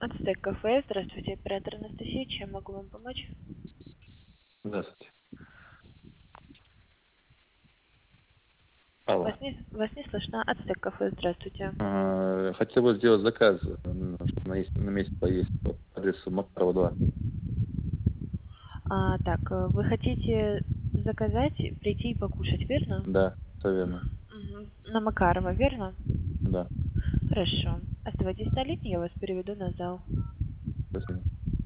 Ацтек кафе. Здравствуйте, оператор Анастасия. Чем могу вам помочь? Здравствуйте. Алло. Вас не слышно. Ацтек кафе. Здравствуйте. Хотел бы сделать заказ на месте поесть по адресу Макарова 2. Вы хотите заказать, прийти и покушать, верно? Да, все верно. Мгм. На Макарова, верно? Да, Хорошо. Оставайтесь на линии, я вас переведу на зал. спасибо.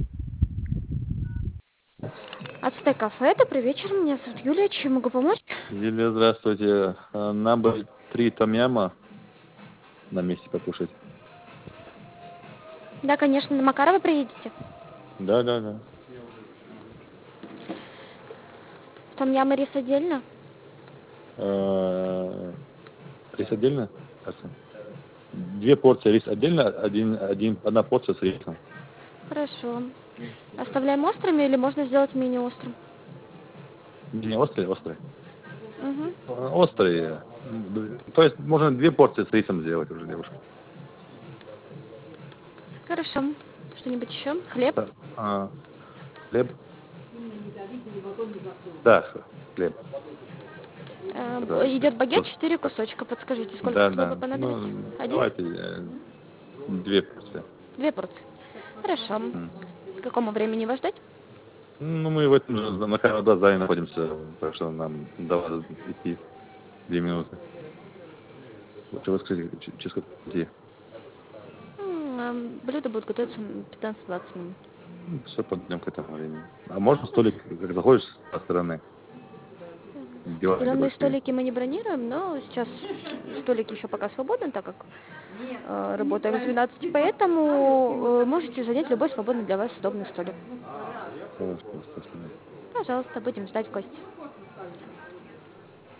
Ацтек кафе, добрый вечер, меня зовут Юлия, чем могу помочь? Юлия, здравствуйте. Нам бы 3 том-яма на месте покушать. Да, конечно, на Макарова приедете. Да. Там ям и рис отдельно. Рис отдельно? Кажется. 2 порции рис отдельно, одна порция с рисом. Хорошо. Оставляем острыми или можно сделать мини-острым? Не острый, острый. Угу. Острый. То есть можно 2 порции с рисом сделать уже, девушка. Хорошо. Что-нибудь еще? Хлеб? Хлеб? Да, хлеб. Идет багет, 4 кусочка. Подскажите, сколько хлеба Да. понадобится? Один? Давайте 2 порции. 2 порции. Хорошо. М. К какому времени вас ждать? Мы в этом же на Канада зале находимся, так что нам до вас идти 2 минуты. Лучше вы скажите, через сколько идти? Блюдо будет готовиться 15-20 минут. Все, подойдем к этому времени. А можно столик, как заходишь со стороны? Диванчики Зеленые большие. столики мы не бронируем, но сейчас столики еще пока свободны, так как работаем с 12, поэтому можете занять любой свободный для вас удобный столик. Хорошо, спасибо. Пожалуйста, будем ждать в гости.